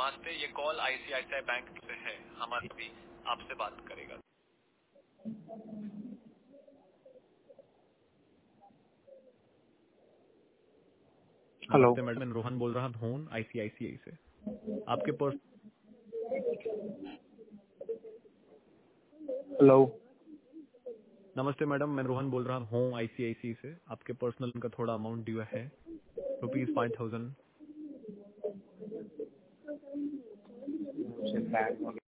नमस्ते, ये call ICICI bank से है, हमारी भी आपसे बात करेगा। हेलो नमस्ते मैडम, मैं रोहन बोल रहा हूँ आईसीआईसीआई से। आपके पर्स हेलो नमस्ते मैडम, मैं रोहन बोल रहा हूँ आईसीआईसीआई से। आपके पर्सनल का थोड़ा अमाउंट ड्यू है, ₹5,000।